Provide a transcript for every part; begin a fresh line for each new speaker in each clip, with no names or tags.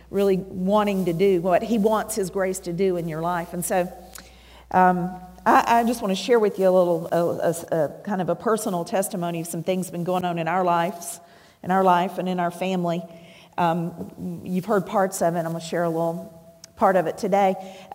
really wanting to do what He wants His grace to do in your life. And so I just want to share with you a little, kind of a personal testimony of some things been going on in our life and in our family. You've heard parts of it. I'm going to share a little part of it today.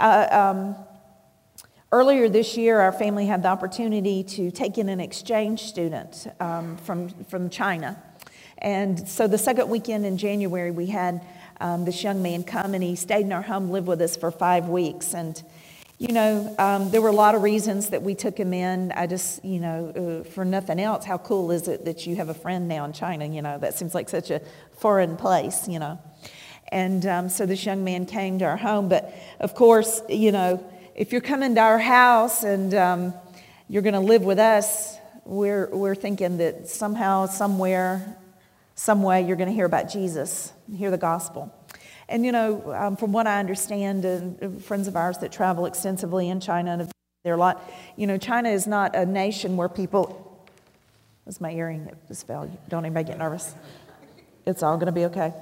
Earlier this year, our family had the opportunity to take in an exchange student from China. And so the second weekend in January, we had this young man come, and he stayed in our home, lived with us for 5 weeks. And, there were a lot of reasons that we took him in. I just, for nothing else, how cool is it that you have a friend now in China? That seems like such a foreign place, And so this young man came to our home. But, of course, if you're coming to our house and you're going to live with us, we're thinking that somehow, somewhere, some way, you're going to hear about Jesus, hear the gospel. And, from what I understand, friends of ours that travel extensively in China, and there are a lot, China is not a nation where people, that's my earring that just fell. Don't anybody get nervous. It's all going to be okay.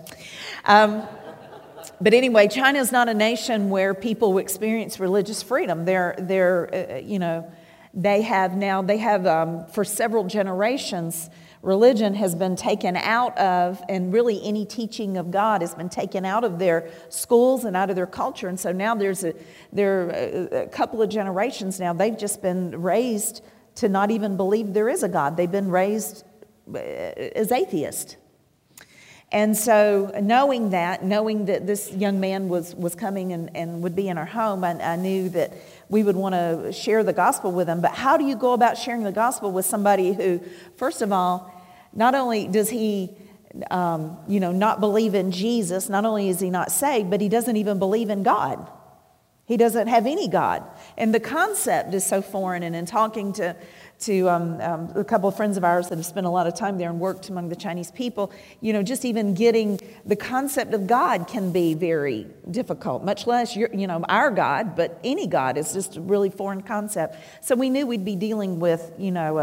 But anyway, China is not a nation where people experience religious freedom. They have for several generations, religion has been taken out of, and really any teaching of God has been taken out of their schools and out of their culture. And so now there are a couple of generations now, they've just been raised to not even believe there is a God. They've been raised as atheists. And so knowing that this young man was coming and would be in our home, I knew that we would want to share the gospel with him. But how do you go about sharing the gospel with somebody who, first of all, not only does he, not believe in Jesus, not only is he not saved, but he doesn't even believe in God. He doesn't have any God. And the concept is so foreign. And in talking to a couple of friends of ours that have spent a lot of time there and worked among the Chinese people, just even getting the concept of God can be very difficult, much less our God, but any God is just a really foreign concept. So we knew we'd be dealing with,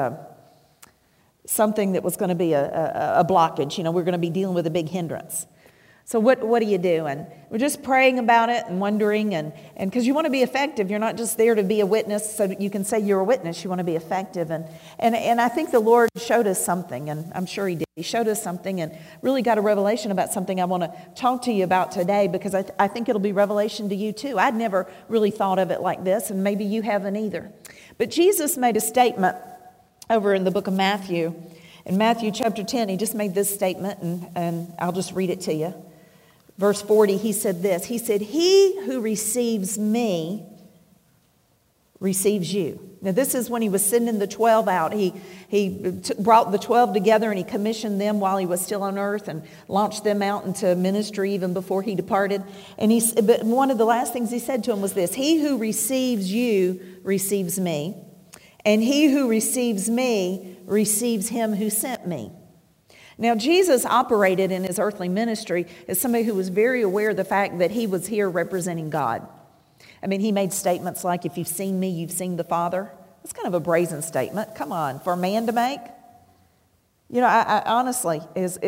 something that was going to be a blockage. We're going to be dealing with a big hindrance. So what do you do? And we're just praying about it and wondering, and because you want to be effective, you're not just there to be a witness so that you can say you're a witness. You want to be effective, and I think the Lord showed us something, and I'm sure He did. He showed us something, and really got a revelation about something I want to talk to you about today, because I think it'll be revelation to you too. I'd never really thought of it like this, and maybe you haven't either. But Jesus made a statement over in the book of Matthew. In Matthew chapter 10, He just made this statement, and I'll just read it to you. Verse 40, He said this. He said, "He who receives me receives you." Now, this is when He was sending the 12 out. He brought the 12 together, and He commissioned them while He was still on earth and launched them out into ministry even before He departed. But one of the last things He said to them was this: "He who receives you receives me, and he who receives me receives Him who sent me." Now, Jesus operated in His earthly ministry as somebody who was very aware of the fact that He was here representing God. I mean, He made statements like, "If you've seen me, you've seen the Father." That's kind of a brazen statement. Come on, for a man to make. I honestly,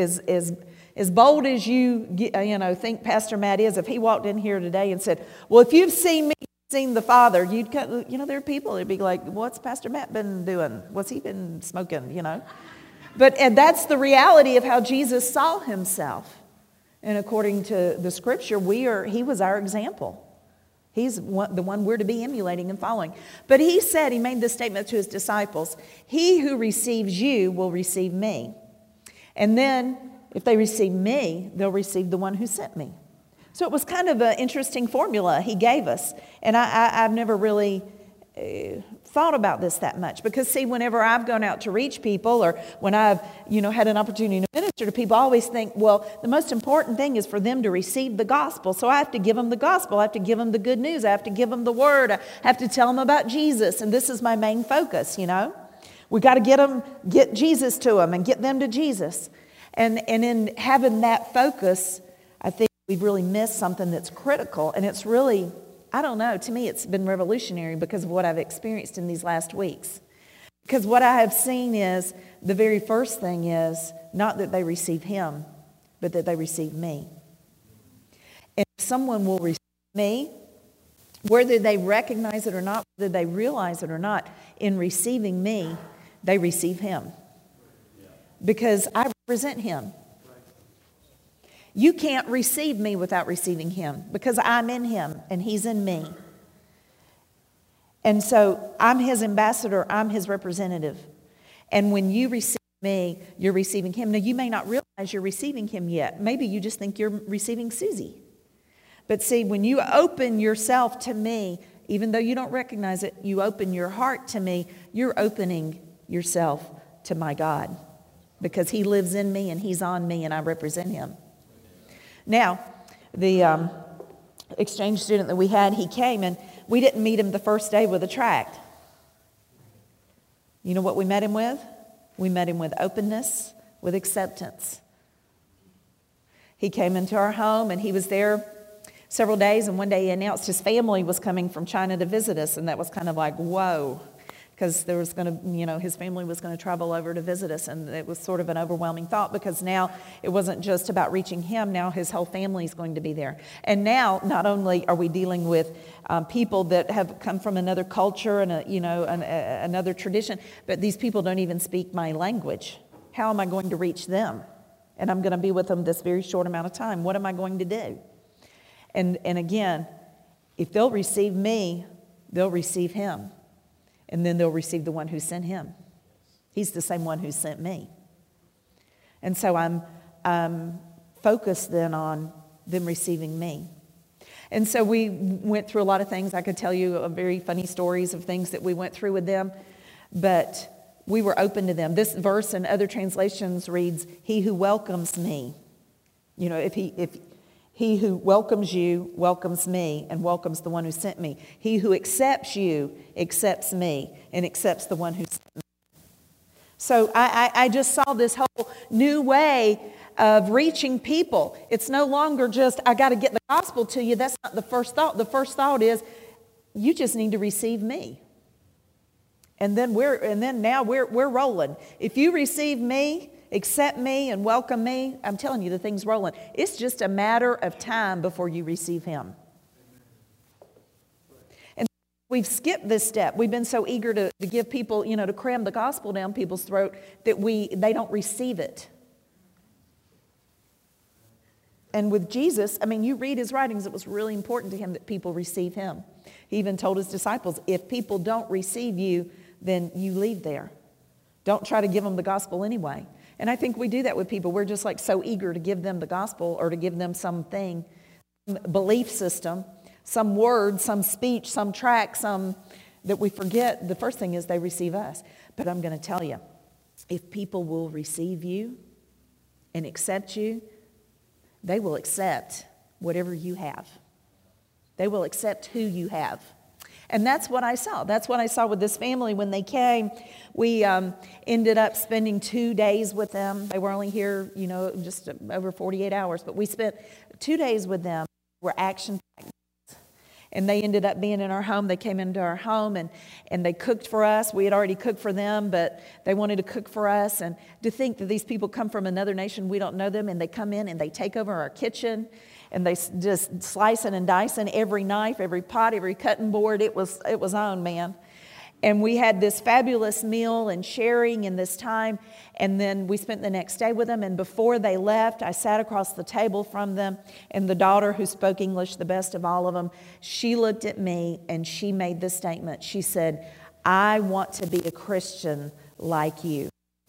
as bold as you think Pastor Matt is, if he walked in here today and said, "Well, if you've seen me, you've seen the Father," there are people that'd be like, "What's Pastor Matt been doing? What's he been smoking?" But that's the reality of how Jesus saw Himself. And according to the Scripture, He was our example. He's the one we're to be emulating and following. But He made this statement to His disciples: "He who receives you will receive me. And then if they receive me, they'll receive the one who sent me." So it was kind of an interesting formula He gave us. And I've never really thought about this that much, because see, whenever I've gone out to reach people, or when I've had an opportunity to minister to people, I always think, well, the most important thing is for them to receive the gospel. So I have to give them the gospel. I have to give them the good news. I have to give them the word. I have to tell them about Jesus, and this is my main focus. We got to get Jesus to them and get them to Jesus, and in having that focus, I think we've really missed something that's critical, and it's really, I don't know, to me it's been revolutionary because of what I've experienced in these last weeks. Because what I have seen is, the very first thing is not that they receive Him, but that they receive me. someone will receive me, whether they recognize it or not, whether they realize it or not, in receiving me, they receive him. Because I represent him. You can't receive me without receiving him, because I'm in him and he's in me. And so I'm his ambassador, I'm his representative. And when you receive me, you're receiving him. Now, you may not realize you're receiving him yet. Maybe you just think you're receiving Susie. But see, when you open yourself to me, even though you don't recognize it, you open your heart to me, you're opening yourself to my God. Because he lives in me and he's on me and I represent him. Now, the exchange student that we had, he came and we didn't meet him the first day with a tract. You know what we met him with? We met him with openness, with acceptance. He came into our home and he was there several days, and one day he announced his family was coming from China to visit us, and that was kind of like, whoa, because there was going to, his family was going to travel over to visit us, and it was sort of an overwhelming thought, because now it wasn't just about reaching him, now his whole family is going to be there. And now, not only are we dealing with people that have come from another culture and another tradition, but these people don't even speak my language. How am I going to reach them? And I'm going to be with them this very short amount of time. What am I going to do? And again, if they'll receive me, they'll receive him. And then they'll receive the one who sent him. He's the same one who sent me. And so I'm focused then on them receiving me. And so we went through a lot of things. I could tell you very funny stories of things that we went through with them. But we were open to them. This verse in other translations reads, he who welcomes me. If he who welcomes you welcomes me and welcomes the one who sent me. He who accepts you accepts me and accepts the one who sent me. So I just saw this whole new way of reaching people. It's no longer just, I got to get the gospel to you. That's not the first thought. The first thought is, you just need to receive me. And then now we're rolling. If you receive me, accept me and welcome me, I'm telling you, the thing's rolling. It's just a matter of time before you receive him. And we've skipped this step. We've been so eager to give people, to cram the gospel down people's throat that they don't receive it. And with Jesus, you read his writings, it was really important to him that people receive him. He even told his disciples, if people don't receive you, then you leave there. Don't try to give them the gospel anyway. And I think we do that with people. We're just like so eager to give them the gospel or to give them something, belief system, some word, some speech, some track, that we forget. The first thing is they receive us. But I'm going to tell you, if people will receive you and accept you, they will accept whatever you have. They will accept who you have. And that's what I saw. That's what I saw with this family when they came. We ended up spending 2 days with them. They were only here, just over 48 hours. But we spent 2 days with them. We're action-packed. And they ended up being in our home. They came into our home and they cooked for us. We had already cooked for them, but they wanted to cook for us. And to think that these people come from another nation, we don't know them, and they come in and they take over our kitchen. And they just slicing and dicing every knife, every pot, every cutting board. It was on, man. And we had this fabulous meal and sharing in this time. And then we spent the next day with them. And before they left, I sat across the table from them. And the daughter, who spoke English the best of all of them, she looked at me and she made this statement. She said, I want to be a Christian like you.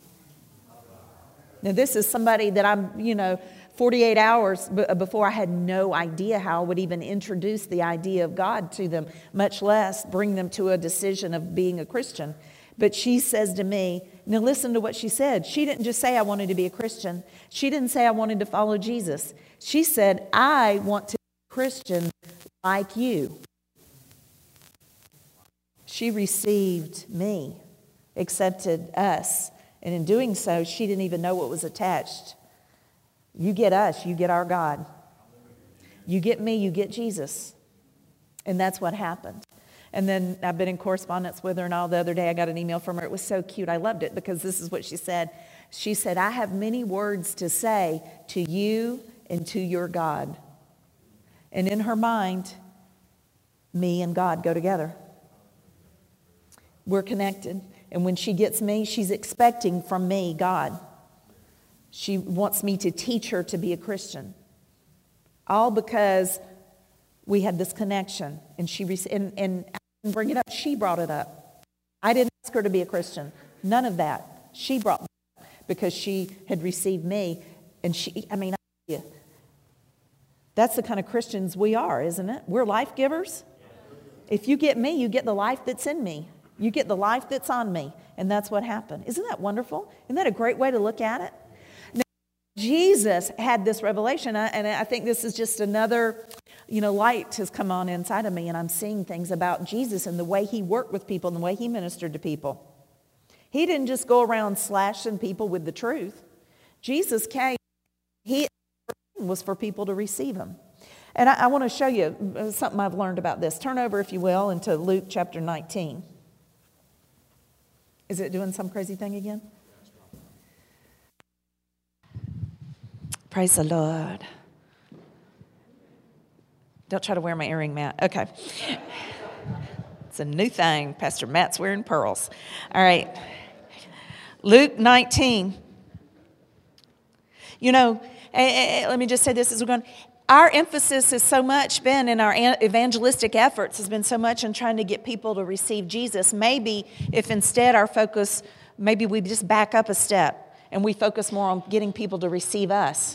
Now, this is somebody that I'm, 48 hours before, I had no idea how I would even introduce the idea of God to them, much less bring them to a decision of being a Christian. But she says to me, now listen to what she said. She didn't just say I wanted to be a Christian. She didn't say I wanted to follow Jesus. She said, I want to be a Christian like you. She received me, accepted us. And in doing so, she didn't even know what was attached. You get us, you get our God. You get me, you get Jesus. And that's what happened. And then I've been in correspondence with her, and all the other day I got an email from her. It was so cute. I loved it because this is what she said. She said, I have many words to say to you and to your God. And in her mind, me and God go together. We're connected. And when she gets me, she's expecting from me God. She wants me to teach her to be a Christian. All because we had this connection. And and I didn't bring it up. She brought it up. I didn't ask her to be a Christian. None of that. She brought it up because she had received me. And that's the kind of Christians we are, isn't it? We're life givers. If you get me, you get the life that's in me. You get the life that's on me. And that's what happened. Isn't that wonderful? Isn't that a great way to look at it? Now, Jesus had this revelation, and I think this is just another, light has come on inside of me, and I'm seeing things about Jesus and the way he worked with people and the way he ministered to people. He didn't just go around slashing people with the truth. Jesus came. He was for people to receive him. And I want to show you something I've learned about this. Turn over, if you will, into Luke chapter 19. Is it doing some crazy thing again? Praise the Lord. Don't try to wear my earring, Matt. Okay. It's a new thing. Pastor Matt's wearing pearls. All right. Luke 19. Let me just say this as we're going. Our emphasis has so much been in our evangelistic efforts has been so much in trying to get people to receive Jesus. Maybe if instead our focus, maybe we just back up a step and we focus more on getting people to receive us.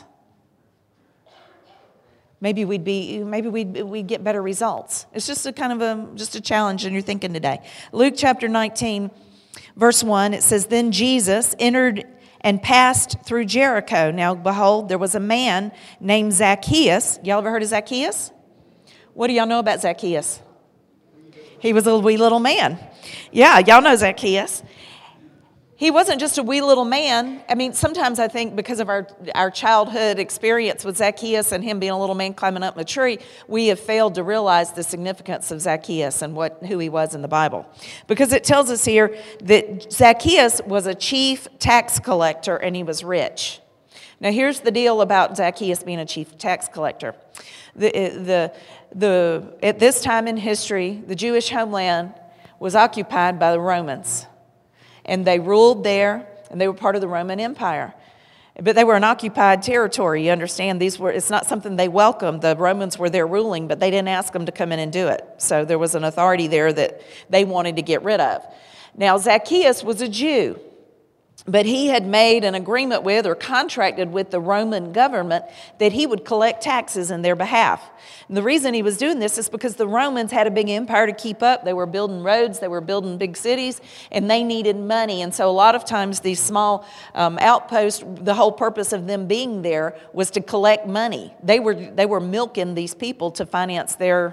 Maybe we'd get better results. It's just a kind of just a challenge in your thinking today. Luke chapter 19, verse 1, it says, "Then Jesus entered and passed through Jericho. Now, behold, there was a man named Zacchaeus." Y'all ever heard of Zacchaeus? What do y'all know about Zacchaeus? He was a wee little man. Yeah, y'all know Zacchaeus. He wasn't just a wee little man. Sometimes I think because of our childhood experience with Zacchaeus and him being a little man climbing up a tree, we have failed to realize the significance of Zacchaeus and who he was in the Bible. Because it tells us here that Zacchaeus was a chief tax collector and he was rich. Now here's the deal about Zacchaeus being a chief tax collector. At this time in history, the Jewish homeland was occupied by the Romans. And they ruled there, and they were part of the Roman Empire. But they were an occupied territory. You understand, it's not something they welcomed. The Romans were there ruling, but they didn't ask them to come in and do it. So there was an authority there that they wanted to get rid of. Now, Zacchaeus was a Jew, but he had made an agreement with or contracted with the Roman government that he would collect taxes in their behalf. And the reason he was doing this is because the Romans had a big empire to keep up. They were building roads, they were building big cities, and they needed money. And so a lot of times these small outposts, the whole purpose of them being there was to collect money. They were milking these people to finance their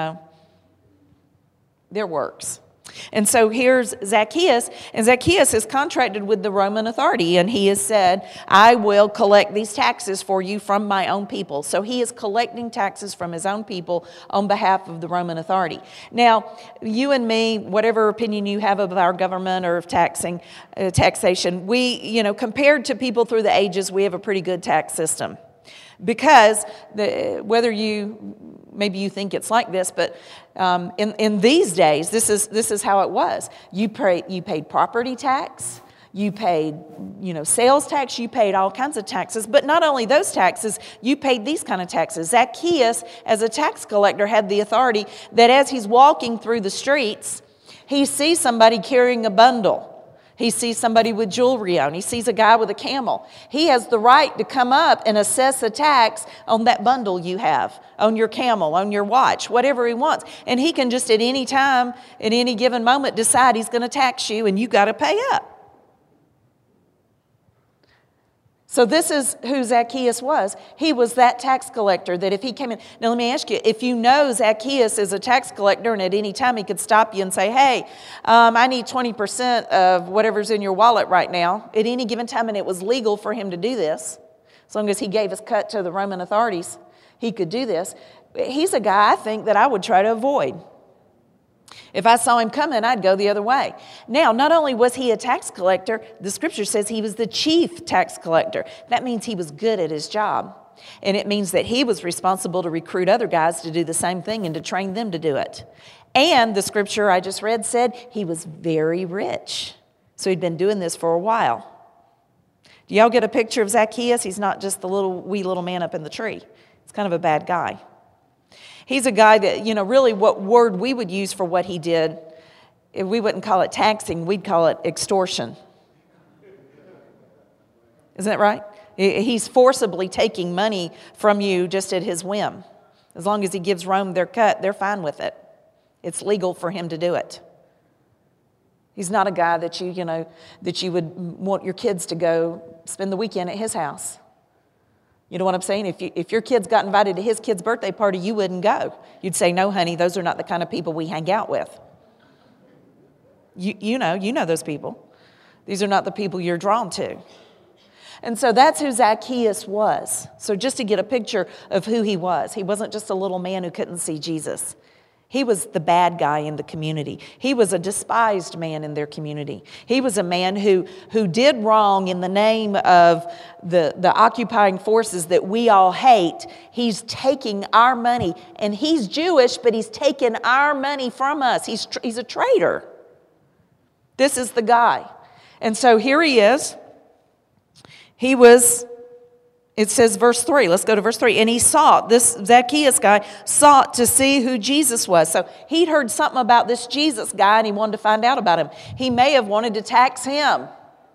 works. And so here's Zacchaeus, and Zacchaeus is contracted with the Roman authority, and he has said, "I will collect these taxes for you from my own people." So he is collecting taxes from his own people on behalf of the Roman authority. Now, you and me, whatever opinion you have of our government or of taxation, we, compared to people through the ages, we have a pretty good tax system. Because maybe you think it's like this, but in these days, this is how it was. You paid property tax, you paid sales tax, you paid all kinds of taxes. But not only those taxes, you paid these kind of taxes. Zacchaeus, as a tax collector, had the authority that as he's walking through the streets, he sees somebody carrying a bundle. He sees somebody with jewelry on. He sees a guy with a camel. He has the right to come up and assess a tax on that bundle you have, on your camel, on your watch, whatever he wants. And he can just at any time, at any given moment, decide he's going to tax you and you got to pay up. So this is who Zacchaeus was. He was that tax collector that if he came in... Now let me ask you, if you know Zacchaeus is a tax collector and at any time he could stop you and say, "Hey, I need 20% of whatever's in your wallet right now," at any given time, and it was legal for him to do this, as long as he gave his cut to the Roman authorities, he could do this. He's a guy, I think, that I would try to avoid. If I saw him coming, I'd go the other way. Now, not only was he a tax collector, the scripture says he was the chief tax collector. That means he was good at his job. And it means that he was responsible to recruit other guys to do the same thing and to train them to do it. And the scripture I just read said he was very rich. So he'd been doing this for a while. Do y'all get a picture of Zacchaeus? He's not just the wee little man up in the tree. He's kind of a bad guy. He's a guy that, really what word we would use for what he did, we wouldn't call it taxing, we'd call it extortion. Isn't that right? He's forcibly taking money from you just at his whim. As long as he gives Rome their cut, they're fine with it. It's legal for him to do it. He's not a guy that you would want your kids to go spend the weekend at his house. You know what I'm saying? If your kids got invited to his kid's birthday party, you wouldn't go. You'd say, no, honey, those are not the kind of people we hang out with. You know those people. These are not the people you're drawn to. And so that's who Zacchaeus was. So just to get a picture of who he wasn't just a little man who couldn't see Jesus. He was the bad guy in the community. He was a despised man in their community. He was a man who did wrong in the name of the occupying forces that we all hate. He's taking our money, and he's Jewish, but he's taken our money from us. He's a traitor. This is the guy. And so here he is. It says verse 3. Let's go to verse 3. And this Zacchaeus guy sought to see who Jesus was. So he'd heard something about this Jesus guy and he wanted to find out about him. He may have wanted to tax him.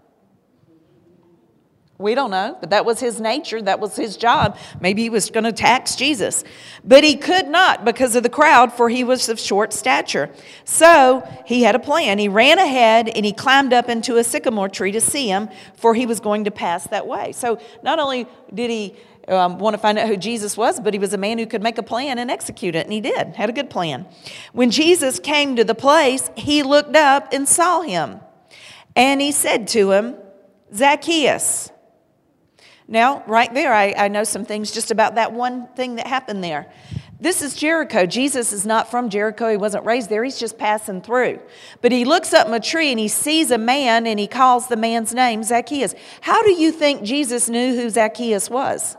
We don't know, but that was his nature. That was his job. Maybe he was going to tax Jesus. But he could not because of the crowd, for he was of short stature. So he had a plan. He ran ahead and he climbed up into a sycamore tree to see him, for he was going to pass that way. So not only did he want to find out who Jesus was, but he was a man who could make a plan and execute it, and he did, had a good plan. When Jesus came to the place, he looked up and saw him. And he said to him, Zacchaeus. Now, right there, I know some things just about that one thing that happened there. This is Jericho. Jesus is not from Jericho. He wasn't raised there. He's just passing through. But he looks up in a tree and he sees a man and he calls the man's name Zacchaeus. How do you think Jesus knew who Zacchaeus was?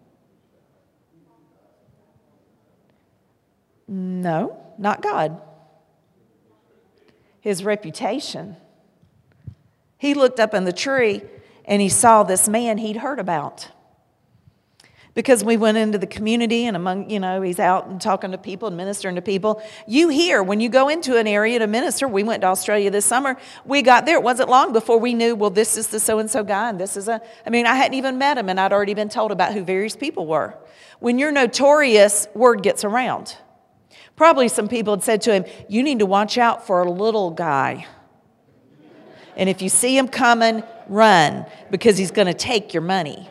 No, not God. His reputation. He looked up in the tree and he saw this man he'd heard about. Because we went into the community and among, he's out and talking to people and ministering to people. You hear, when you go into an area to minister, we went to Australia this summer. We got there. It wasn't long before we knew, well, this is the so-and-so guy. And this is I hadn't even met him and I'd already been told about who various people were. When you're notorious, word gets around. Probably some people had said to him, you need to watch out for a little guy. And if you see him coming, run, because he's going to take your money.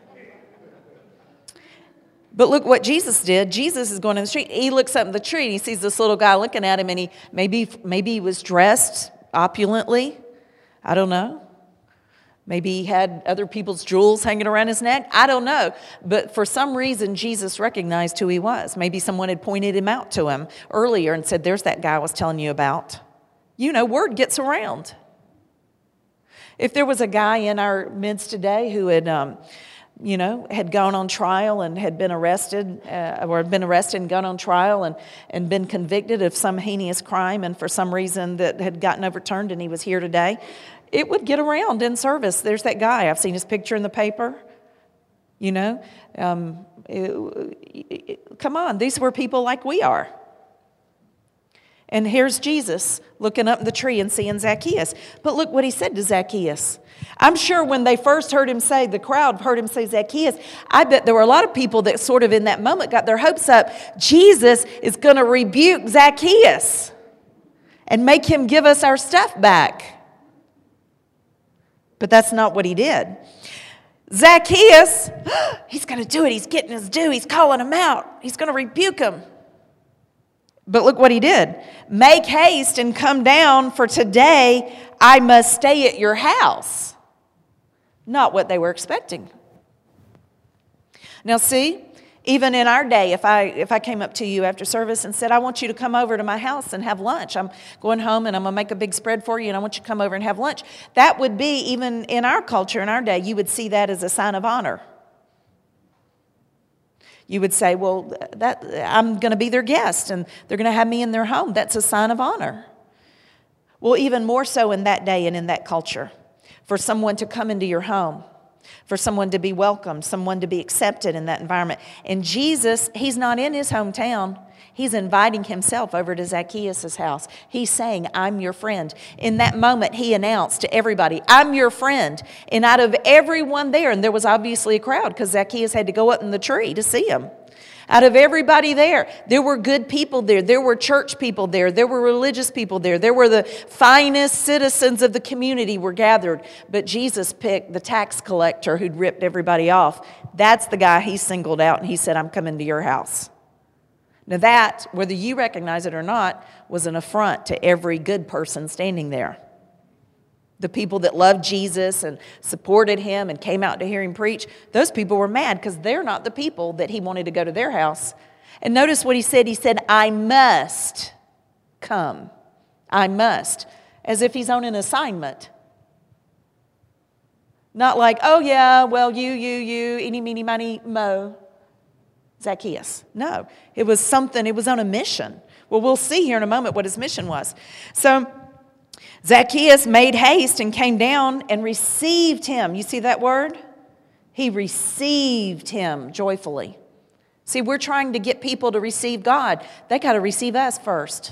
But look what Jesus did. Jesus is going in the street. He looks up in the tree and he sees this little guy looking at him, and he maybe he was dressed opulently. I don't know. Maybe he had other people's jewels hanging around his neck. I don't know. But for some reason, Jesus recognized who he was. Maybe someone had pointed him out to him earlier and said, there's that guy I was telling you about. Word gets around. If there was a guy in our midst today who had, had gone on trial and had been arrested, or had been arrested and gone on trial and been convicted of some heinous crime, and for some reason that had gotten overturned and he was here today, it would get around in service. There's that guy. I've seen his picture in the paper. Come on, these were people like we are. And here's Jesus looking up the tree and seeing Zacchaeus. But look what he said to Zacchaeus. I'm sure when they first heard him say, the crowd heard him say Zacchaeus, I bet there were a lot of people that sort of in that moment got their hopes up. Jesus is going to rebuke Zacchaeus and make him give us our stuff back. But that's not what he did. Zacchaeus, he's going to do it. He's getting his due. He's calling him out. He's going to rebuke him. But look what he did. Make haste and come down, for today I must stay at your house. Not what they were expecting. Now see, even in our day, if I came up to you after service and said, I want you to come over to my house and have lunch. I'm going home and I'm going to make a big spread for you and I want you to come over and have lunch. That would be, even in our culture, in our day, you would see that as a sign of honor. You would say, well, I'm going to be their guest and they're going to have me in their home. That's a sign of honor. Well, even more so in that day and in that culture, for someone to come into your home, for someone to be welcomed, someone to be accepted in that environment. And Jesus, he's not in his hometown. He's inviting himself over to Zacchaeus' house. He's saying, I'm your friend. In that moment, he announced to everybody, I'm your friend. And out of everyone there, and there was obviously a crowd because Zacchaeus had to go up in the tree to see him. Out of everybody there were good people there. There were church people there. There were religious people there. There were the finest citizens of the community were gathered. But Jesus picked the tax collector who'd ripped everybody off. That's the guy he singled out, and he said, I'm coming to your house. Now that, whether you recognize it or not, was an affront to every good person standing there. The people that loved Jesus and supported him and came out to hear him preach, those people were mad because they're not the people that he wanted to go to their house. And notice what he said. He said, I must come. I must. As if he's on an assignment. Not like, oh yeah, well, you, eeny, meeny, miny, mo. Zacchaeus. No, it was something, it was on a mission. Well, we'll see here in a moment what his mission was. So Zacchaeus made haste and came down and received him. You see that word? He received him joyfully. See, we're trying to get people to receive God. They got to receive us first.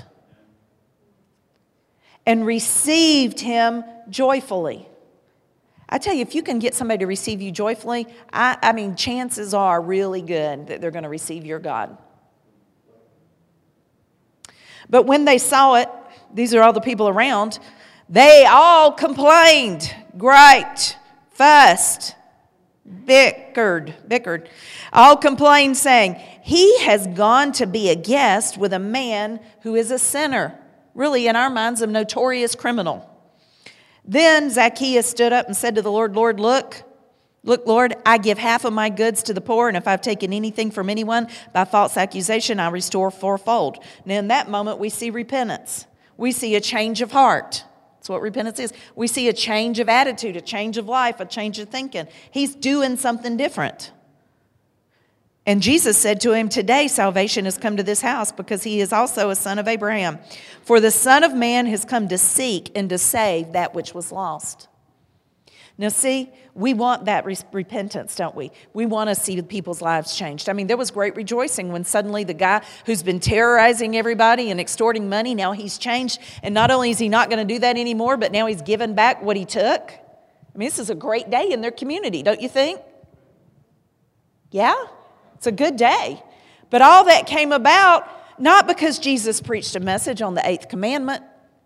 And received him joyfully. I tell you, if you can get somebody to receive you joyfully, I mean, chances are really good that they're going to receive your God. But when they saw it, these are all the people around, they all complained, griped, fussed, bickered, all complained, saying, he has gone to be a guest with a man who is a sinner. Really, in our minds, a notorious criminal. Then Zacchaeus stood up and said to the Lord, Lord, look, Lord, I give half of my goods to the poor, and if I've taken anything from anyone by false accusation, I restore fourfold. Now, in that moment, we see repentance. We see a change of heart. That's what repentance is. We see a change of attitude, a change of life, a change of thinking. He's doing something different. And Jesus said to him, today salvation has come to this house because he is also a son of Abraham. For the Son of Man has come to seek and to save that which was lost. Now see, we want that repentance, don't we? We want to see people's lives changed. I mean, there was great rejoicing when suddenly the guy who's been terrorizing everybody and extorting money, now he's changed. And not only is he not going to do that anymore, but now he's given back what he took. I mean, this is a great day in their community, don't you think? Yeah? It's a good day. But all that came about not because Jesus preached a message on the 8th commandment.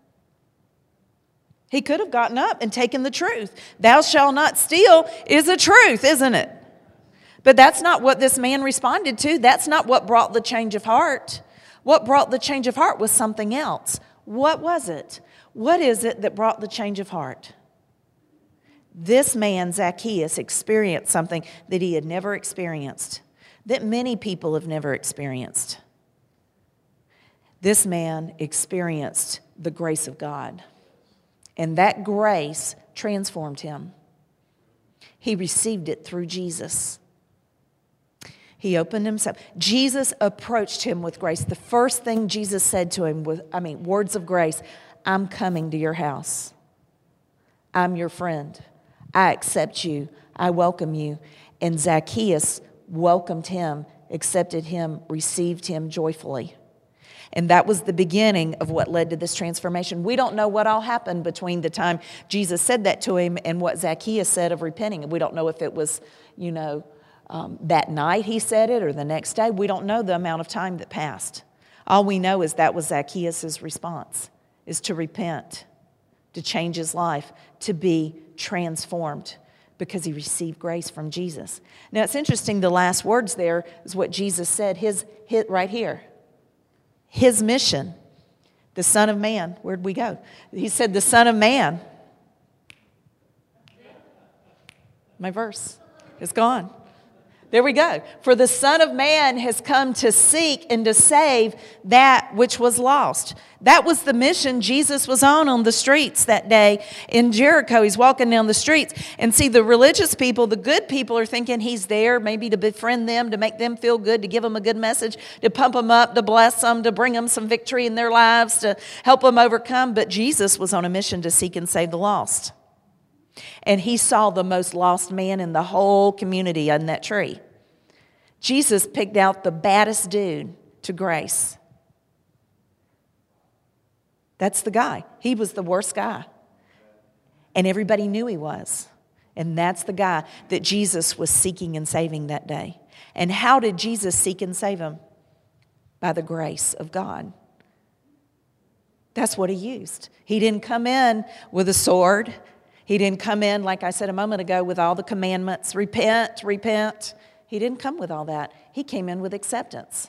He could have gotten up and taken the truth. Thou shalt not steal is a truth, isn't it? But that's not what this man responded to. That's not what brought the change of heart. What brought the change of heart was something else. What was it? What is it that brought the change of heart? This man, Zacchaeus, experienced something that he had never experienced, that many people have never experienced. This man experienced the grace of God, and that grace transformed him. He received it through Jesus. He opened himself. Jesus approached him with grace. The first thing Jesus said to him was, words of grace. I'm coming to your house. I'm your friend. I accept you. I welcome you. And Zacchaeus welcomed him, accepted him, received him joyfully. And that was the beginning of what led to this transformation. We don't know what all happened between the time Jesus said that to him and what Zacchaeus said of repenting. We don't know if it was, that night he said it or the next day. We don't know the amount of time that passed. All we know is that was Zacchaeus' response, is to repent, to change his life, to be transformed, because he received grace from Jesus. Now, it's interesting, the last words there is what Jesus said, his right here. His mission, the Son of Man. Where'd we go? He said, the Son of Man. My verse is gone. There we go. For the Son of Man has come to seek and to save that which was lost. That was the mission Jesus was on the streets that day in Jericho. He's walking down the streets. And see, the religious people, the good people, are thinking he's there maybe to befriend them, to make them feel good, to give them a good message, to pump them up, to bless them, to bring them some victory in their lives, to help them overcome. But Jesus was on a mission to seek and save the lost. And he saw the most lost man in the whole community on that tree. Jesus picked out the baddest dude to grace. That's the guy. He was the worst guy. And everybody knew he was. And that's the guy that Jesus was seeking and saving that day. And how did Jesus seek and save him? By the grace of God. That's what he used. He didn't come in with a sword. He didn't come in, like I said a moment ago, with all the commandments. Repent, repent. He didn't come with all that. He came in with acceptance.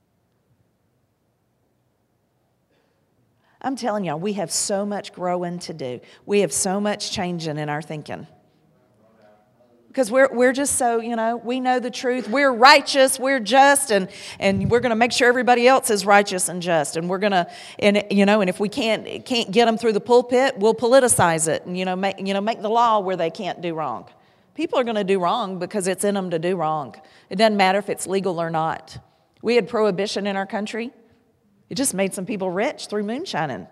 I'm telling y'all, we have so much growing to do. We have so much changing in our thinking. Because we're just so, we know the truth. We're righteous, we're just, and we're going to make sure everybody else is righteous and just. And we're going to, and if we can't get them through the pulpit, we'll politicize it and, make the law where they can't do wrong. People are going to do wrong because it's in them to do wrong. It doesn't matter if it's legal or not. We had prohibition in our country. It just made some people rich through moonshining.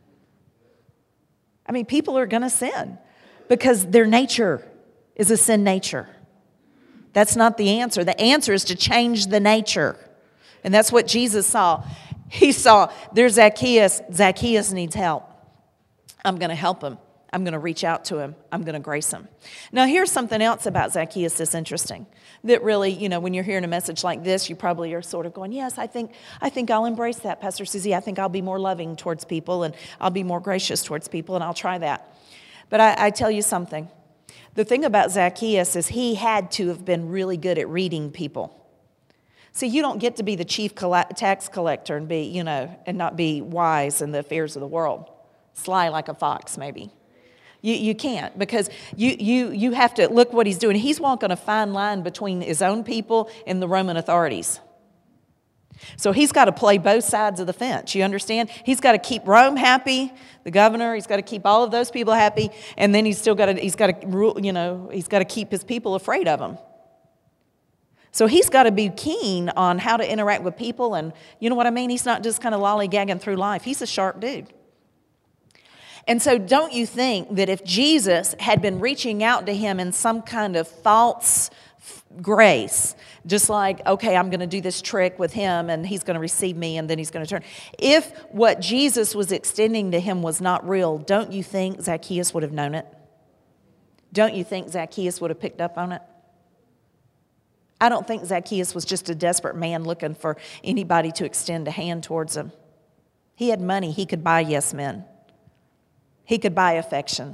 I mean, people are going to sin because their nature is a sin nature. That's not the answer. The answer is to change the nature. And that's what Jesus saw. He saw, there's Zacchaeus. Zacchaeus needs help. I'm going to help him. I'm going to reach out to him. I'm going to grace him. Now, here's something else about Zacchaeus that's interesting. That really, when you're hearing a message like this, you probably are sort of going, yes, I think I'll embrace that, Pastor Susie. I think I'll be more loving towards people and I'll be more gracious towards people and I'll try that. But I tell you something. The thing about Zacchaeus is he had to have been really good at reading people. See, you don't get to be the chief tax collector and be, and not be wise in the affairs of the world. Sly like a fox, maybe. You can't, because you have to look what he's doing. He's walking a fine line between his own people and the Roman authorities. So he's got to play both sides of the fence. You understand? He's got to keep Rome happy, the governor. He's got to keep all of those people happy, and then he's got to rule. He's got to keep his people afraid of him. So he's got to be keen on how to interact with people, and you know what I mean? He's not just kind of lollygagging through life. He's a sharp dude. And so don't you think that if Jesus had been reaching out to him in some kind of false grace, just like, okay, I'm going to do this trick with him and he's going to receive me and then he's going to turn. If what Jesus was extending to him was not real, don't you think Zacchaeus would have known it? Don't you think Zacchaeus would have picked up on it? I don't think Zacchaeus was just a desperate man looking for anybody to extend a hand towards him. He had money. He could buy yes men. He could buy affection.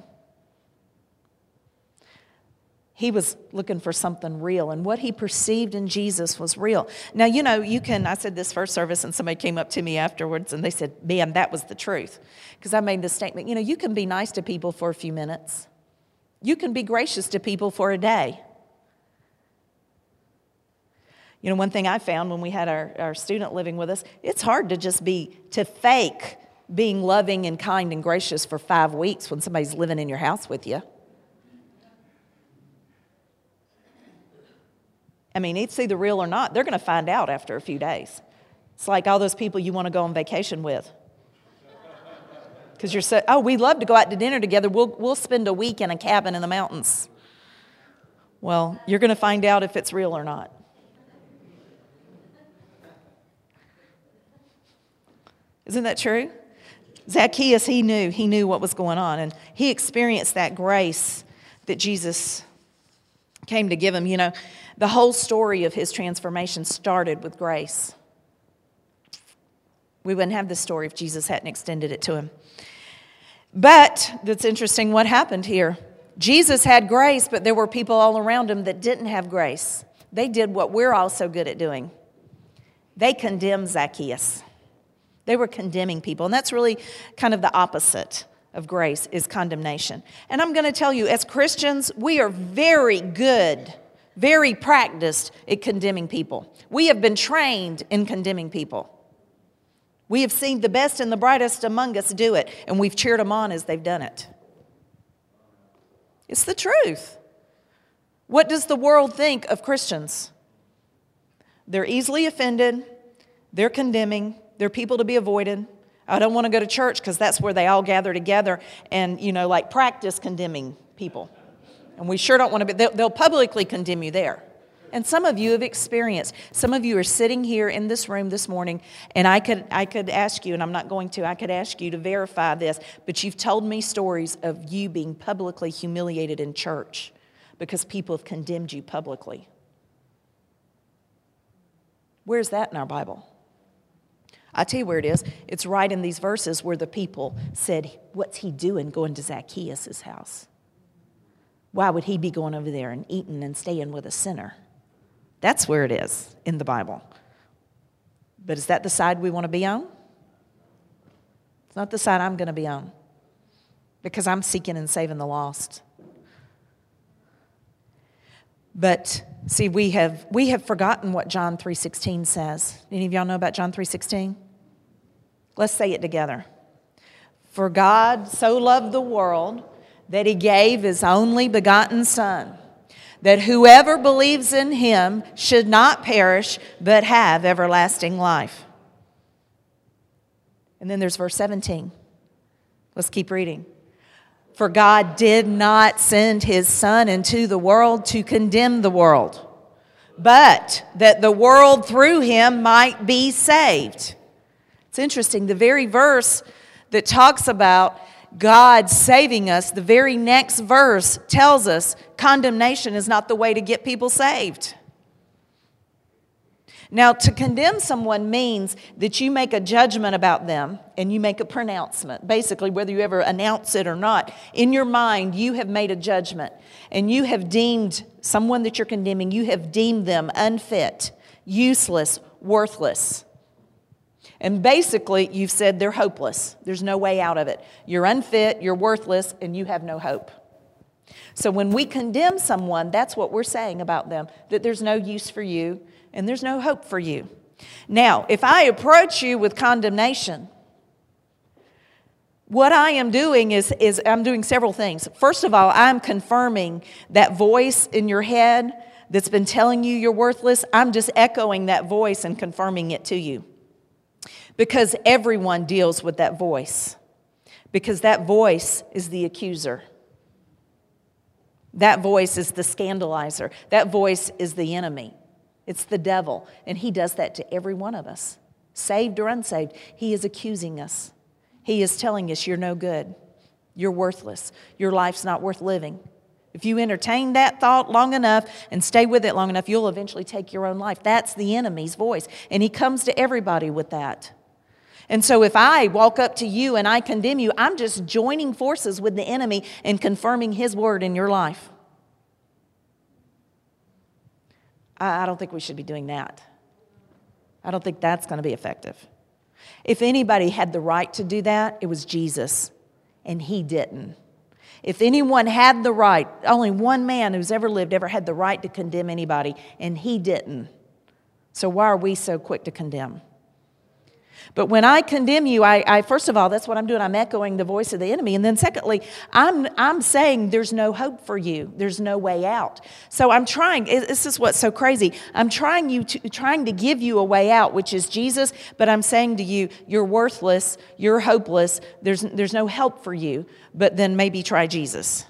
He was looking for something real, and what he perceived in Jesus was real. Now, I said this first service, and somebody came up to me afterwards, and they said, man, that was the truth. Because I made this statement, you can be nice to people for a few minutes. You can be gracious to people for a day. One thing I found when we had our student living with us, it's hard to fake being loving and kind and gracious for 5 weeks when somebody's living in your house with you. I mean, it's either real or not. They're going to find out after a few days. It's like all those people you want to go on vacation with. Because you're we love to go out to dinner together. We'll spend a week in a cabin in the mountains. Well, you're going to find out if it's real or not. Isn't that true? Zacchaeus, he knew what was going on, and he experienced that grace that Jesus came to give him. The whole story of his transformation started with grace. We wouldn't have this story if Jesus hadn't extended it to him. But that's interesting what happened here. Jesus had grace, but there were people all around him that didn't have grace. They did what we're all so good at doing. They condemned Zacchaeus. They were condemning people, and that's really kind of the opposite of grace is condemnation. And I'm going to tell you, as Christians, we are very good very practiced at condemning people. We have been trained in condemning people. We have seen the best and the brightest among us do it, and we've cheered them on as they've done it. It's the truth. What does the world think of Christians? They're easily offended. They're condemning. They're people to be avoided. I don't want to go to church because that's where they all gather together and, practice condemning people. And we sure don't want to be, they'll publicly condemn you there. And some of you have experienced, some of you are sitting here in this room this morning, and I could ask you, and I'm not going to, I could ask you to verify this, but you've told me stories of you being publicly humiliated in church because people have condemned you publicly. Where's that in our Bible? I tell you where it is. It's right in these verses where the people said, what's he doing going to Zacchaeus' house? Why would he be going over there and eating and staying with a sinner? That's where it is in the Bible. But is that the side we want to be on? It's not the side I'm going to be on, because I'm seeking and saving the lost. But see, we have forgotten what John 3:16 says. Any of y'all know about John 3:16? Let's say it together. For God so loved the world that he gave his only begotten Son, that whoever believes in him should not perish, but have everlasting life. And then there's verse 17. Let's keep reading. For God did not send his Son into the world to condemn the world, but that the world through him might be saved. It's interesting, the very verse that talks about God saving us, the very next verse tells us condemnation is not the way to get people saved. Now, to condemn someone means that you make a judgment about them and you make a pronouncement. Basically, whether you ever announce it or not, in your mind, you have made a judgment and you have deemed someone that you're condemning, you have deemed them unfit, useless, worthless. And basically, you've said they're hopeless. There's no way out of it. You're unfit, you're worthless, and you have no hope. So when we condemn someone, that's what we're saying about them, that there's no use for you and there's no hope for you. Now, if I approach you with condemnation, what I am doing is I'm doing several things. First of all, I'm confirming that voice in your head that's been telling you you're worthless. I'm just echoing that voice and confirming it to you. Because everyone deals with that voice. Because that voice is the accuser. That voice is the scandalizer. That voice is the enemy. It's the devil. And he does that to every one of us. Saved or unsaved, he is accusing us. He is telling us you're no good. You're worthless. Your life's not worth living. If you entertain that thought long enough and stay with it long enough, you'll eventually take your own life. That's the enemy's voice. And he comes to everybody with that. And so if I walk up to you and I condemn you, I'm just joining forces with the enemy and confirming his word in your life. I don't think we should be doing that. I don't think that's going to be effective. If anybody had the right to do that, it was Jesus, and he didn't. If anyone had the right, only one man who's ever lived ever had the right to condemn anybody, and he didn't. So why are we so quick to condemn? But when I condemn you, I first of all, that's what I'm doing. I'm echoing the voice of the enemy. And then secondly, I'm saying there's no hope for you. There's no way out. So I'm trying, this is what's so crazy. I'm trying to give you a way out, which is Jesus, but I'm saying to you, you're worthless, you're hopeless, there's no help for you, but then maybe try Jesus.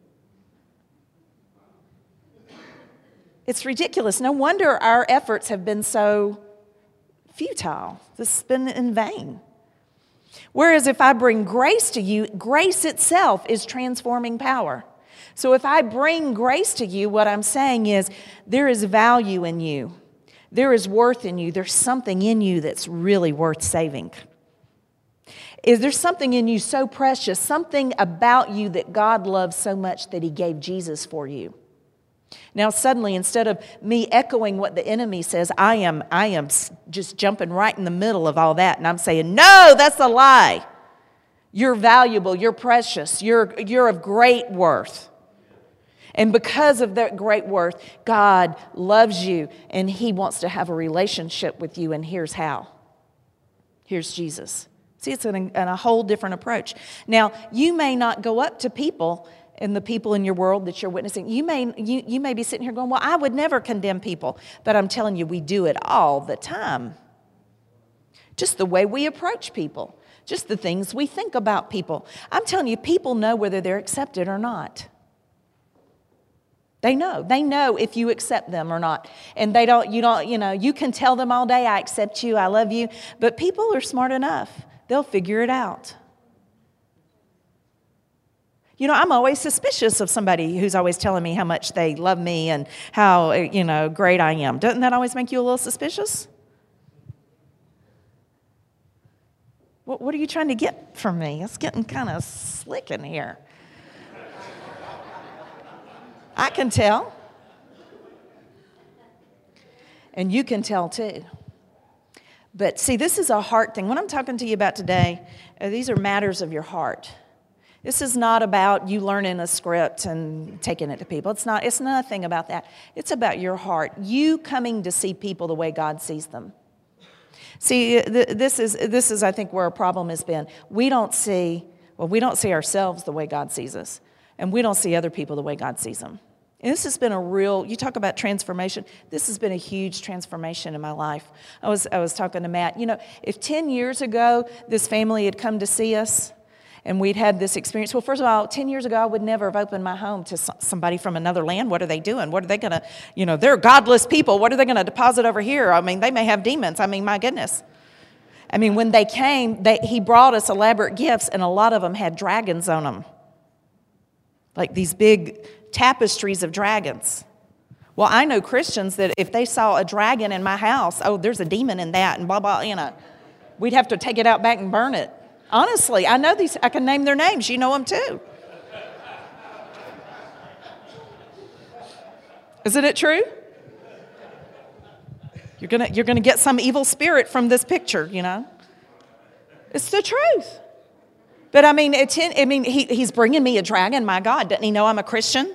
It's ridiculous. No wonder our efforts have been so futile. This has been in vain. Whereas if I bring grace to you, grace itself is transforming power. So if I bring grace to you, what I'm saying is there is value in you. There is worth in you. There's something in you that's really worth saving. Is there something in you so precious, something about you that God loves so much that he gave Jesus for you? Now suddenly, instead of me echoing what the enemy says, I am just jumping right in the middle of all that, and I'm saying, no, that's a lie. You're valuable, you're precious, you're of great worth. And because of that great worth, God loves you and He wants to have a relationship with you. And here's how. Here's Jesus. See, it's a whole different approach. Now, you may not go up to people and the people in your world that you're witnessing. You may be sitting here going, well, I would never condemn people. But I'm telling you, we do it all the time. Just the way we approach people. Just the things we think about people. I'm telling you, people know whether they're accepted or not. They know. They know if you accept them or not. And you can tell them all day, I accept you, I love you. But people are smart enough. They'll figure it out. I'm always suspicious of somebody who's always telling me how much they love me and how, great I am. Doesn't that always make you a little suspicious? What are you trying to get from me? It's getting kind of slick in here. I can tell. And you can tell too. But see, this is a heart thing. What I'm talking to you about today, these are matters of your heart. This is not about you learning a script and taking it to people. It's nothing about that. It's about your heart. You coming to see people the way God sees them. See, this is I think where our problem has been. We don't see ourselves the way God sees us. And we don't see other people the way God sees them. And this has been you talk about transformation. This has been a huge transformation in my life. I was talking to Matt. If 10 years ago this family had come to see us and we'd had this experience, well, first of all, 10 years ago I would never have opened my home to somebody from another land. What are they doing? What are they going to, they're godless people. What are they going to deposit over here? I mean, they may have demons. I mean, my goodness. I mean, when they came, he brought us elaborate gifts, and a lot of them had dragons on them. Like these big tapestries of dragons. Well, I know Christians that if they saw a dragon in my house, oh, there's a demon in that, and blah, blah, we'd have to take it out back and burn it. Honestly, I know these, I can name their names. You know them too. Isn't it true? You're gonna get some evil spirit from this picture, It's the truth. But I mean, he's bringing me a dragon. My God, doesn't he know I'm a Christian?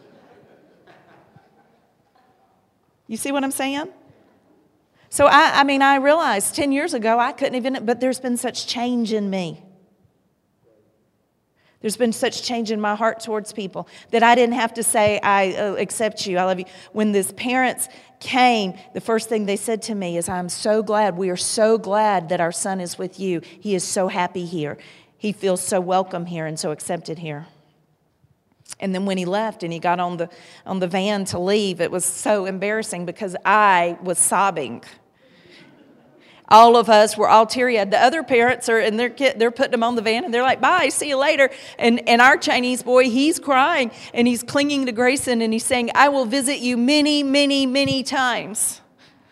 You see what I'm saying? So I realized 10 years ago I couldn't even, but there's been such change in me. There's been such change in my heart towards people that I didn't have to say, I accept you, I love you. When these parents came, the first thing they said to me is, we are so glad that our son is with you. He is so happy here. He feels so welcome here and so accepted here. And then when he left and he got on the van to leave, it was so embarrassing because I was sobbing. All of us were all teary-eyed. The other parents and they're putting them on the van and they're like, bye, see you later. And our Chinese boy, he's crying and he's clinging to Grayson and he's saying, I will visit you many, many, many times.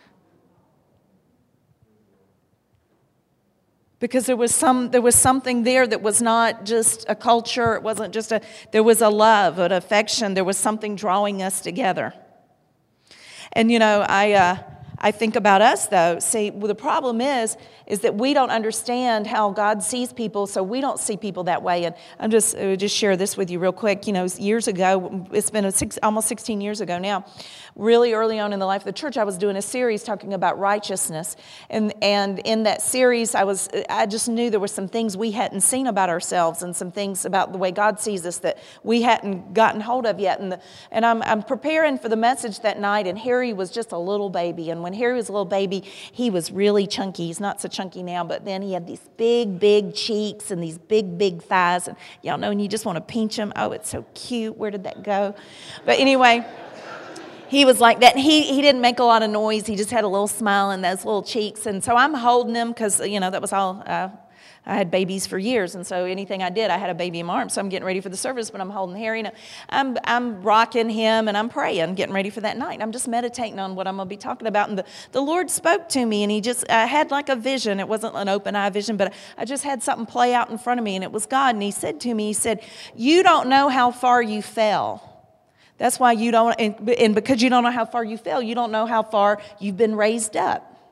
Because there was something there that was not just a culture. It wasn't just there was a love, an affection. There was something drawing us together. And I think about us, though. See, the problem is that we don't understand how God sees people, so we don't see people that way. And I'm just share this with you real quick. Years ago, it's been almost 16 years ago now, really early on in the life of the church, I was doing a series talking about righteousness. And in that series, I just knew there were some things we hadn't seen about ourselves and some things about the way God sees us that we hadn't gotten hold of yet. And I'm preparing for the message that night, and Harry was just a little baby. And when Harry was a little baby, he was really chunky. He's not so chunky now, but then he had these big, big cheeks and these big, big thighs. And y'all know, and you just want to pinch him. Oh, it's so cute. Where did that go? But anyway, he was like that. He didn't make a lot of noise. He just had a little smile and those little cheeks. And so I'm holding him because, that was all. I had babies for years, and so anything I did, I had a baby in my arms. So I'm getting ready for the service, but I'm holding Harry. I'm rocking him, and I'm praying, getting ready for that night. I'm just meditating on what I'm going to be talking about. And the Lord spoke to me, and I had like a vision. It wasn't an open eye vision, but I just had something play out in front of me, and it was God. And He said to me, He said, you don't know how far you fell. That's why you don't, and because you don't know how far you fell, you don't know how far you've been raised up.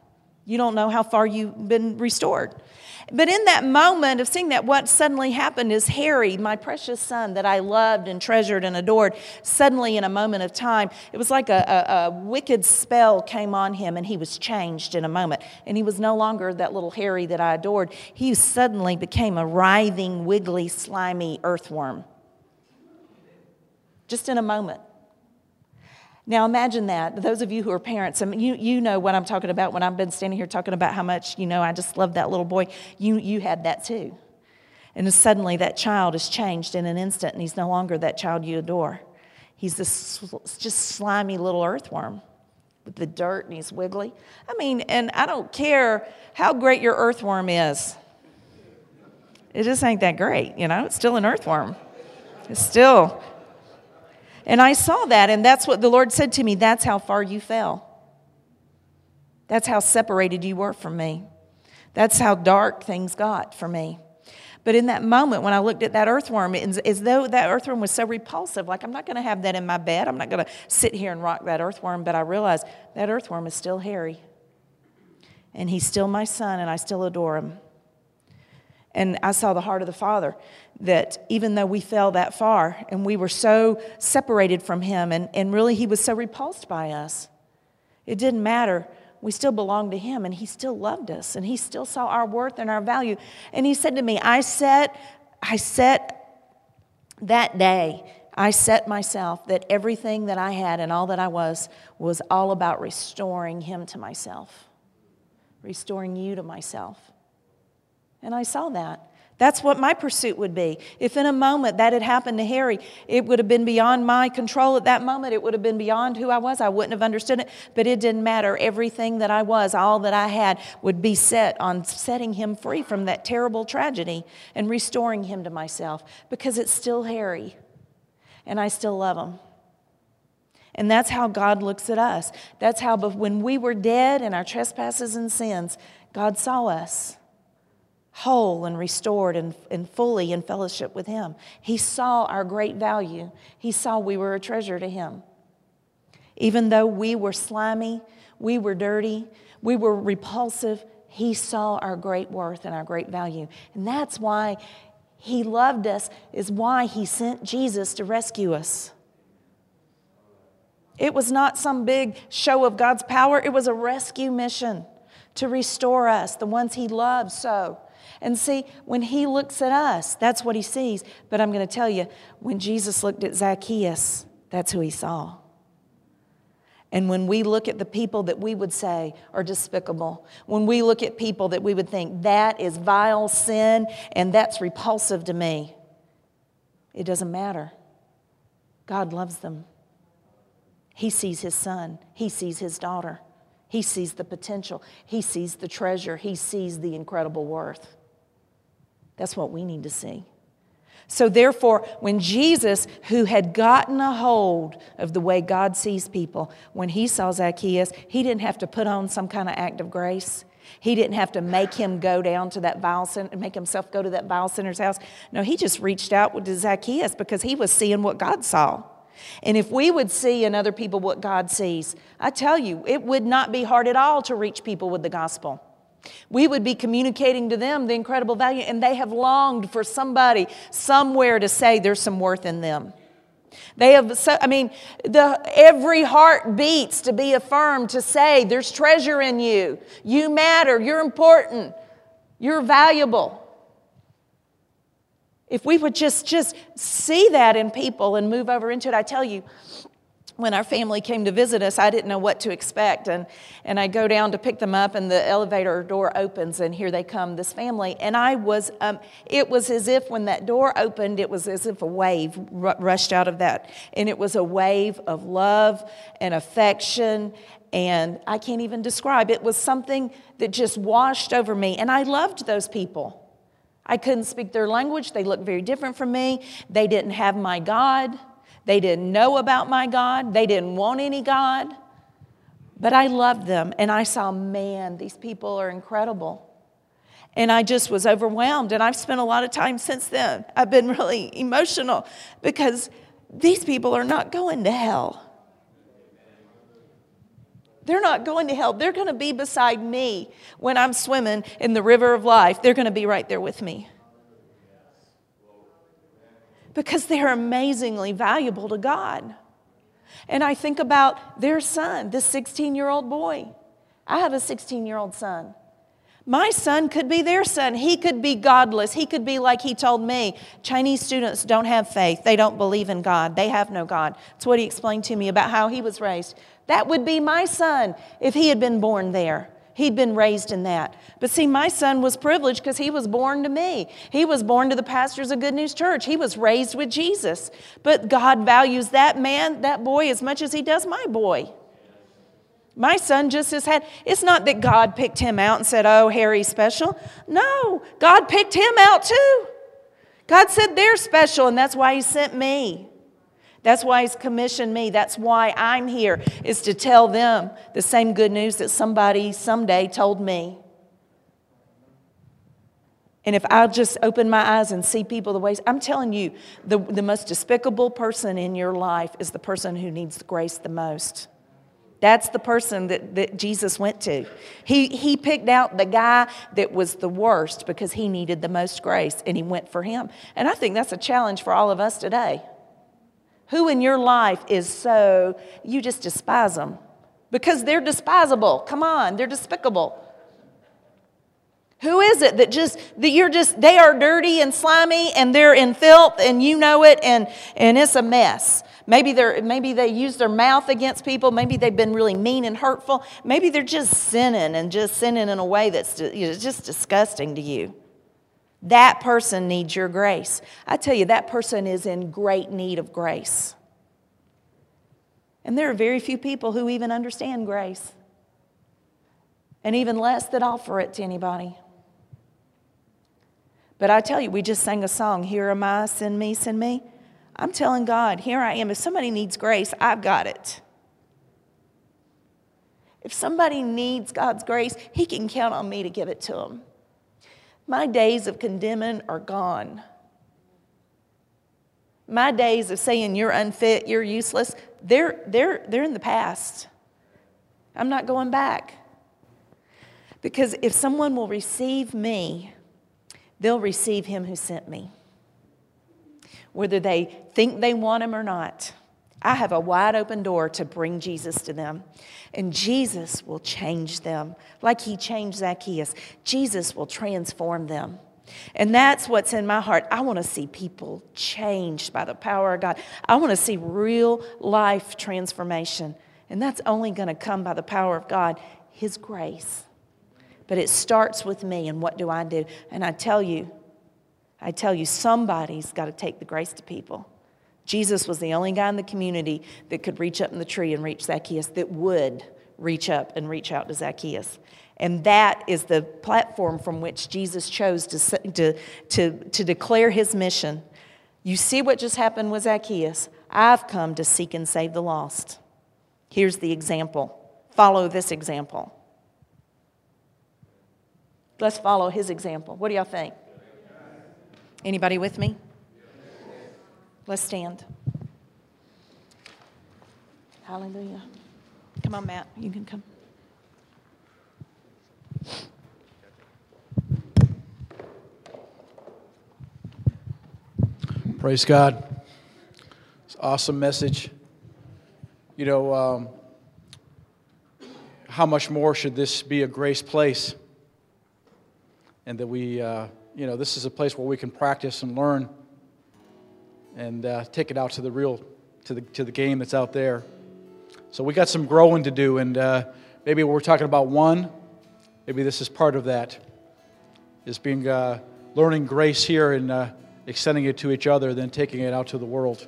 You don't know how far you've been restored. But in that moment of seeing that, what suddenly happened is Harry, my precious son that I loved and treasured and adored, suddenly in a moment of time, it was like a wicked spell came on him, and he was changed in a moment. And he was no longer that little Harry that I adored. He suddenly became a writhing, wiggly, slimy earthworm. Just in a moment. Now imagine that. Those of you who are parents, you know what I'm talking about when I've been standing here talking about how much, I just love that little boy. You had that too. And suddenly that child is changed in an instant, and he's no longer that child you adore. He's this just slimy little earthworm with the dirt, and he's wiggly. And I don't care how great your earthworm is. It just ain't that great, It's still an earthworm. It's still... And I saw that, and that's what the Lord said to me. That's how far you fell. That's how separated you were from me. That's how dark things got for me. But in that moment, when I looked at that earthworm, as though that earthworm was so repulsive, like I'm not going to have that in my bed. I'm not going to sit here and rock that earthworm. But I realized that earthworm is still Harry. And he's still my son, and I still adore him. And I saw the heart of the Father, that even though we fell that far and we were so separated from him, and really he was so repulsed by us, it didn't matter. We still belonged to him, and he still loved us, and he still saw our worth and our value. And he said to me, I set that day, I set myself that everything that I had and all that I was all about restoring him to myself, restoring you to myself. And I saw that. That's what my pursuit would be. If in a moment that had happened to Harry, it would have been beyond my control at that moment. It would have been beyond who I was. I wouldn't have understood it. But it didn't matter. Everything that I was, all that I had, would be set on setting him free from that terrible tragedy and restoring him to myself. Because it's still Harry. And I still love him. And that's how God looks at us. That's how when we were dead in our trespasses and sins, God saw us whole and restored and fully in fellowship with him. He saw our great value. He saw we were a treasure to him. Even though we were slimy, we were dirty, we were repulsive, he saw our great worth and our great value. And that's why he loved us, is why he sent Jesus to rescue us. It was not some big show of God's power. It was a rescue mission to restore us, the ones he loved so. And see, when he looks at us, that's what he sees. But I'm going to tell you, when Jesus looked at Zacchaeus, that's who he saw. And when we look at the people that we would say are despicable, when we look at people that we would think that is vile sin and that's repulsive to me, it doesn't matter. God loves them. He sees his son. He sees his daughter. He sees the potential. He sees the treasure. He sees the incredible worth. That's what we need to see. So therefore, when Jesus, who had gotten a hold of the way God sees people, when he saw Zacchaeus, he didn't have to put on some kind of act of grace. He didn't have to make him go down to that vile sin and make himself go to that vile sinner's house. No, he just reached out to Zacchaeus because he was seeing what God saw. And if we would see in other people what God sees, I tell you, it would not be hard at all to reach people with the gospel. We would be communicating to them the incredible value, and they have longed for somebody somewhere to say there's some worth in them. They have, every heart beats to be affirmed, to say there's treasure in you. You matter. You're important. You're valuable. If we would just see that in people and move over into it, I tell you, when our family came to visit us, I didn't know what to expect. And I go down to pick them up, and the elevator door opens, and here they come, this family. And it was as if when that door opened, it was as if a wave rushed out of that. And it was a wave of love and affection, and I can't even describe. It was something that just washed over me. And I loved those people. I couldn't speak their language. They looked very different from me. They didn't have my God. They didn't know about my God. They didn't want any God. But I loved them. And I saw, man, these people are incredible. And I just was overwhelmed. And I've spent a lot of time since then. I've been really emotional because these people are not going to hell. They're not going to hell. They're going to be beside me when I'm swimming in the river of life. They're going to be right there with me. Because they're amazingly valuable to God. And I think about their son, this 16-year-old boy. I have a 16-year-old son. My son could be their son. He could be godless. He could be like he told me. Chinese students don't have faith. They don't believe in God. They have no God. That's what he explained to me about how he was raised. That would be my son if he had been born there. He'd been raised in that. But see, my son was privileged because he was born to me. He was born to the pastors of Good News Church. He was raised with Jesus. But God values that man, that boy, as much as he does my boy. My son just has had, it's not that God picked him out and said, oh, Harry's special. No, God picked him out too. God said they're special, and that's why he sent me. That's why he's commissioned me. That's why I'm here, is to tell them the same good news that somebody someday told me. And if I'll just open my eyes and see people the ways, I'm telling you, the most despicable person in your life is the person who needs the grace the most. That's the person that Jesus went to. He picked out the guy that was the worst because he needed the most grace, and he went for him. And I think that's a challenge for all of us today. Who in your life is so, you just despise them? Because they're despisable. Come on, they're despicable. Who is it they are dirty and slimy and they're in filth and you know it and it's a mess. Maybe they use their mouth against people. Maybe they've been really mean and hurtful. Maybe they're just sinning in a way that's just disgusting to you. That person needs your grace. I tell you, that person is in great need of grace. And there are very few people who even understand grace. And even less that offer it to anybody. But I tell you, we just sang a song, Here Am I, Send Me, Send Me. I'm telling God, here I am. If somebody needs grace, I've got it. If somebody needs God's grace, He can count on me to give it to them. My days of condemning are gone. My days of saying you're unfit, you're useless, they're in the past. I'm not going back. Because if someone will receive me, they'll receive Him who sent me. Whether they think they want Him or not. I have a wide open door to bring Jesus to them. And Jesus will change them like He changed Zacchaeus. Jesus will transform them. And that's what's in my heart. I want to see people changed by the power of God. I want to see real life transformation. And that's only going to come by the power of God, His grace. But it starts with me, and what do? And I tell you, somebody's got to take the grace to people. Jesus was the only guy in the community that could reach up in the tree and reach Zacchaeus, that would reach up and reach out to Zacchaeus. And that is the platform from which Jesus chose to declare His mission. You see what just happened with Zacchaeus? I've come to seek and save the lost. Here's the example. Follow this example. Let's follow His example. What do y'all think? Anybody with me? Let's stand. Hallelujah. Come on, Matt. You can come.
Praise God. It's an awesome message. You know, how much more should this be a grace place? And that we, this is a place where we can practice and learn and take it out to the game that's out there. So we got some growing to do, and maybe we're talking about one. Maybe this is part of that. Is being learning grace here and extending it to each other, then taking it out to the world.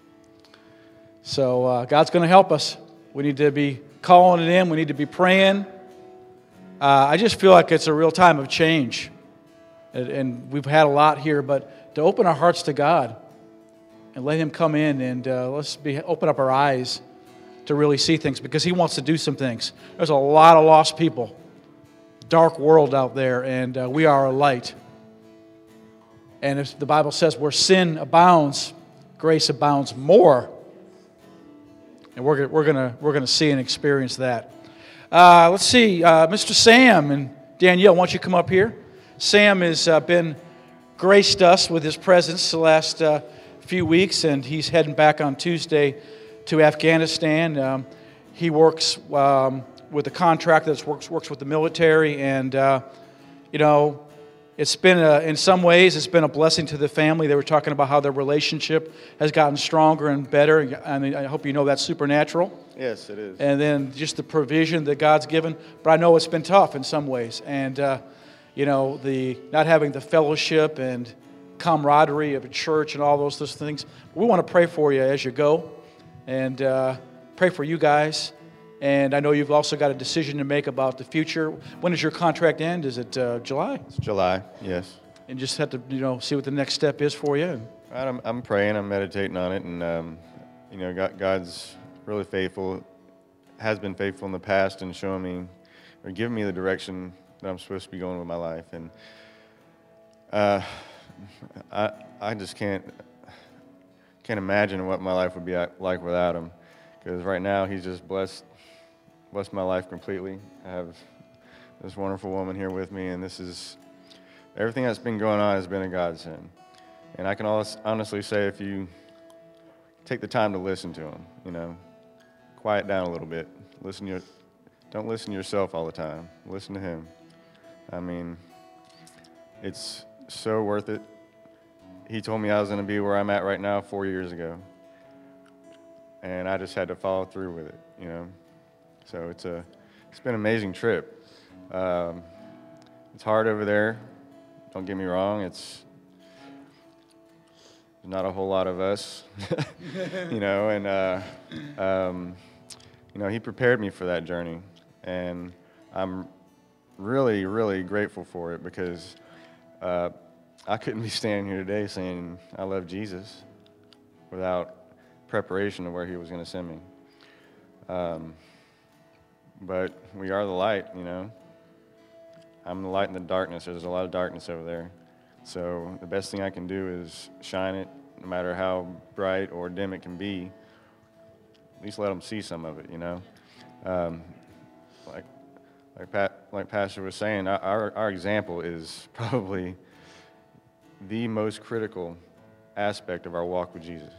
So God's going to help us. We need to be calling it in. We need to be praying. I just feel like it's a real time of change. And we've had a lot here, but to open our hearts to God and let Him come in and open up our eyes to really see things, because He wants to do some things. There's a lot of lost people, dark world out there, and we are a light. And if the Bible says where sin abounds, grace abounds more. And we're gonna see and experience that. Let's see, Mr. Sam and Danielle, why don't you come up here? Sam has been graced us with his presence the last few weeks, and he's heading back on Tuesday to Afghanistan. He works with a contractor that works with the military, and it's been in some ways it's been a blessing to the family. They were talking about how their relationship has gotten stronger and better, and I hope you know that's supernatural.
Yes, it is.
And then just the provision that God's given. But I know it's been tough in some ways, and the not having the fellowship and camaraderie of a church and all those things. We want to pray for you as you go, and pray for you guys. And I know you've also got a decision to make about the future. When does your contract end? Is it July?
It's July, yes.
And just have to, see what the next step is for you.
I'm praying, I'm meditating on it, and God's really faithful, has been faithful in the past in showing me or giving me the direction that I'm supposed to be going with my life. And I just can't imagine what my life would be like without him. Because right now he's just blessed my life completely. I have this wonderful woman here with me, and this is everything that's been going on has been a godsend. And I can honestly say, if you take the time to listen to him, quiet down a little bit. Don't listen to yourself all the time. Listen to him. I mean, it's so worth it. He told me I was going to be where I'm at right now 4 years ago, and I just had to follow through with it. So it's been an amazing trip. It's hard over there. Don't get me wrong. There's not a whole lot of us, and he prepared me for that journey, and I'm really, really grateful for it, because I couldn't be standing here today saying I love Jesus without preparation of where he was going to send me. But we are the light, I'm the light in the darkness. There's a lot of darkness over there. So the best thing I can do is shine it, no matter how bright or dim it can be. At least let them see some of it, Like Pastor was saying, our example is probably the most critical aspect of our walk with Jesus.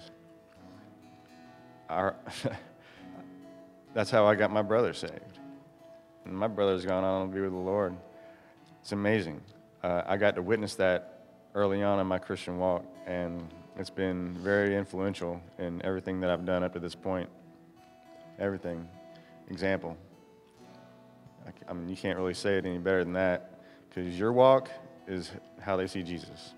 That's how I got my brother saved. And my brother's gone on to be with the Lord. It's amazing. I got to witness that early on in my Christian walk, and it's been very influential in everything that I've done up to this point. Everything. Example. I mean, you can't really say it any better than that, because your walk is how they see Jesus.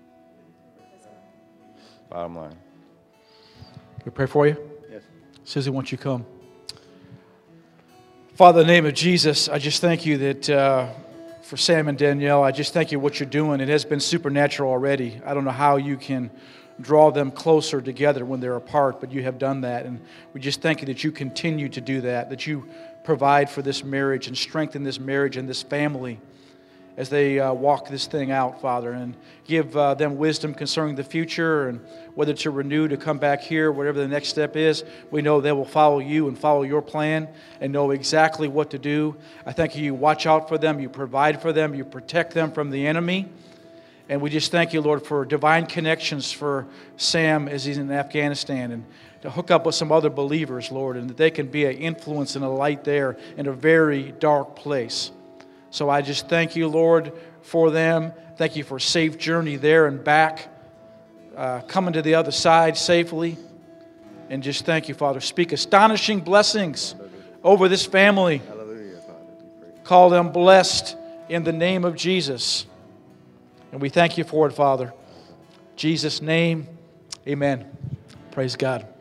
Bottom line.
Can we pray for you?
Yes.
Susie, why don't you come? Father, in the name of Jesus, I just thank you that for Sam and Danielle, I just thank you for what you're doing. It has been supernatural already. I don't know how you can draw them closer together when they're apart, but you have done that. And we just thank you that you continue to do that you provide for this marriage and strengthen this marriage and this family as they walk this thing out, Father, and give them wisdom concerning the future and whether to renew, to come back here, whatever the next step is. We know they will follow you and follow your plan and know exactly what to do. I thank you watch out for them, you provide for them, you protect them from the enemy. And we just thank you, Lord, for divine connections for Sam as he's in Afghanistan, and to hook up with some other believers, Lord, and that they can be an influence and a light there in a very dark place. So I just thank you, Lord, for them. Thank you for a safe journey there and back, coming to the other side safely. And just thank you, Father. Speak astonishing blessings over this family.
Hallelujah, Father.
Call them blessed in the name of Jesus. And we thank you for it, Father. In Jesus' name, amen. Praise God.